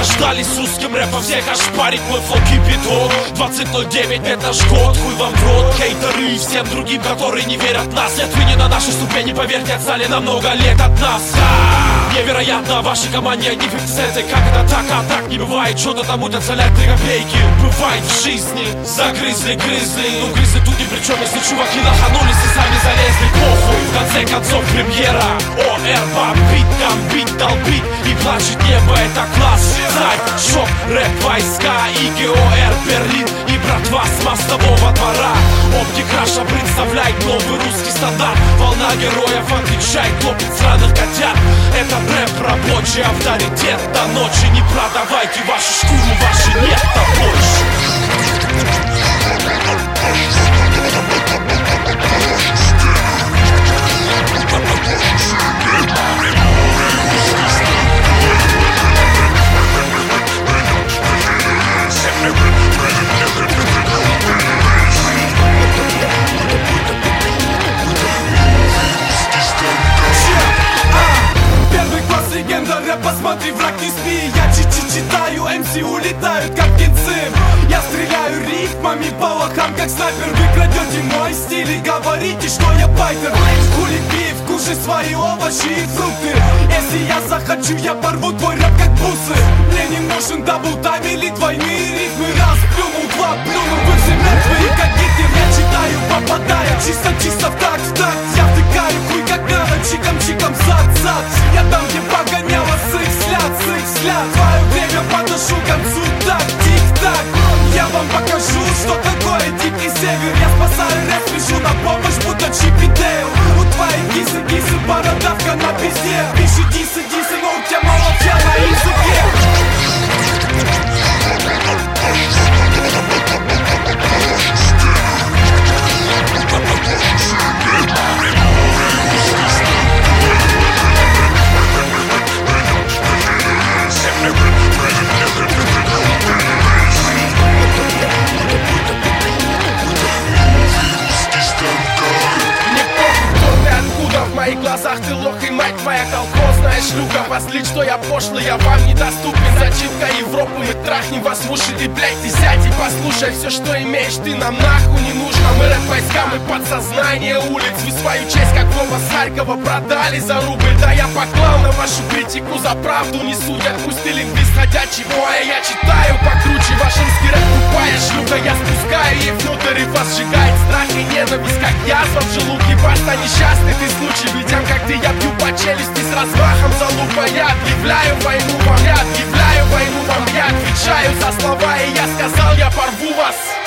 Дождались с русским рэпом, всех ошпарить, мой флоу кипяток. 2009, это наш год, хуй вам в рот. Хейтеры и всем другим, которые не верят в нас. Нет, вы не на нашей ступени, поверьте, отстали на много лет от нас. Невероятно, вашей команде одни фиксеты. Как это так, а так не бывает. Что-то там утятся ля 3 копейки. Бывает в жизни, загрызли, грызли. Ну грызли тут ни при чем, если чуваки лоханулись и сами залезли. Похуй, в конце концов премьера. ОР бомбит, там бит, долбит. И плачет небо, это класс. Знай, шок, рэп, войска и ГОР Берлин. И братва с мостового двора. Оптик Раша представляет новый русский стандарт. Волна героев отвечает, топит сраных котят. Это рэп, рабочий авторитет. До ночи не продавайте вашу шкуру, вашей нет-то больше. Посмотри, враг, не спи, я чуть-чуть читаю, МС улетают, как птенцы. Я стреляю ритмами по лохам, как снайпер. Вы крадете мой стиль и говорите, что я байтер. Хули пив, кушай свои овощи и фрукты. Если я захочу, я порву твой рэп, как бусы. Мне не нужен даблтайм или двойные ритмы. Раз плюнул, два плюнул, вы все мертвые, как Гитлер. Я читаю, попадая чисто в такт. Я втыкаю хуй, как надо, чиком-чиком, зад. Я там, где погоняла взгляд. Твое время подношу к концу, так, тик-так. Я вам покажу, что такое дикий север. Я спасаю рэп, спешу на помощь, будто Чип и Дейл. У твоей кисы, бородавка на пизде. Пиши дисы, но у тебя молча на языке. В моих глазах ты лох и мать твоя колхозная шлюха. Позлить, что я пошлый, я вам недоступен. Зачинка Европы, мы трахнем вас в уши. Ты, блядь, ты сядь и послушай. Все, что имеешь, ты нам нахуй не нужно. Мы рэп-войска, мы подсознание улиц. Вы свою честь, как Вова с Харькова, продали за рубль. Да я поклал на вашу критику, за правду не судят. Пусть ты лингвист ходячий, боя, я читаю покруче. Ваш русский рэп тупая шлюха. Я спускаю ей внутрь и вас сжигает страх и ненависть, как язва в желудке. Баста, несчастный ты случай. Видям, как ты, я бью по челюсти с размахом залупа. Я объявляю войну вам, я отвечаю за слова. И я сказал, я порву вас.